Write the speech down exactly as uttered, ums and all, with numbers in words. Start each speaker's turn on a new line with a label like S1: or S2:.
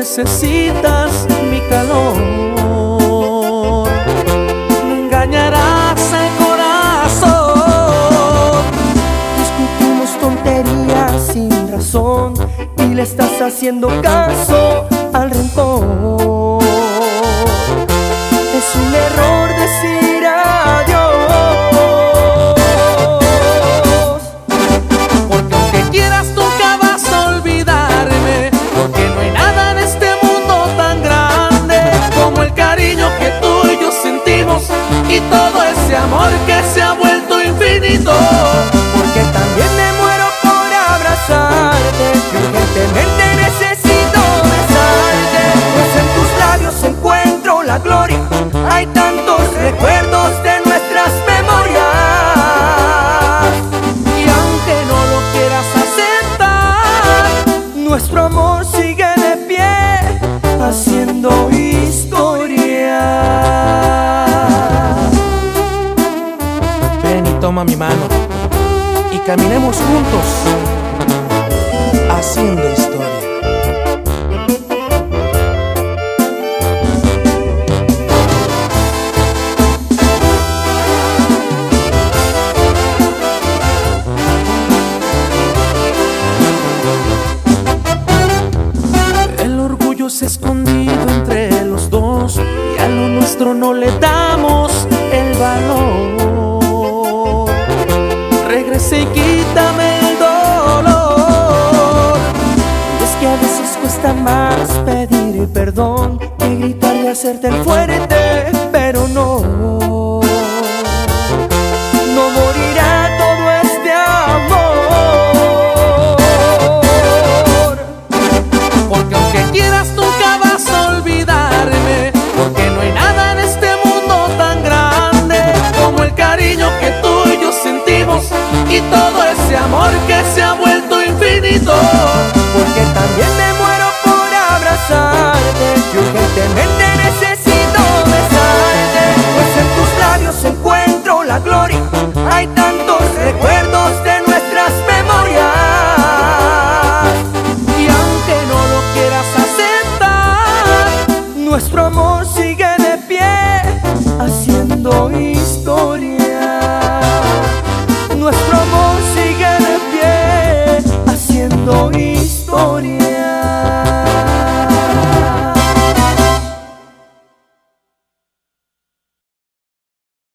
S1: necesitas mi calor. No engañarás al corazón.
S2: Discutimos tonterías sin razón y le estás haciendo caso al rencor. Es un error decir adiós,
S1: porque aunque quieras nunca vas a olvidarme, porque no hay nada en este mundo tan grande como el cariño que tú y yo sentimos y todo ese amor que se ha vuelto infinito.
S2: porque también me muero por abrazarte y urgentemente necesito besarte, pues en tus labios encuentro la gloria. Hay tantos recuerdos de nuestras memorias
S1: Y aunque no lo quieras aceptar,
S2: nuestro amor sigue de pie, haciendo historia.
S1: ven y toma mi mano y caminemos juntos haciendo historia. El orgullo se ha escondido entre los dos y a lo nuestro no le damos el valor. Regresa y quítame el dolor.
S2: Es que a veces cuesta más pedir perdón que gritar y hacerte el fuerte, pero no, no morirá todo este amor.
S1: Porque aunque quieras nunca vas a olvidarme, porque no hay nada en este mundo tan grande como el cariño que tú y yo sentimos y todo ese amor que se ha vuelto infinito.
S2: Porque también me muero por abrazarte y urgentemente necesito besarte, pues en tus labios encuentro la gloria. Hay tantos recuerdos de nuestras memorias
S1: Y aunque no lo quieras aceptar,
S2: nuestro amor sigue de pie, haciendo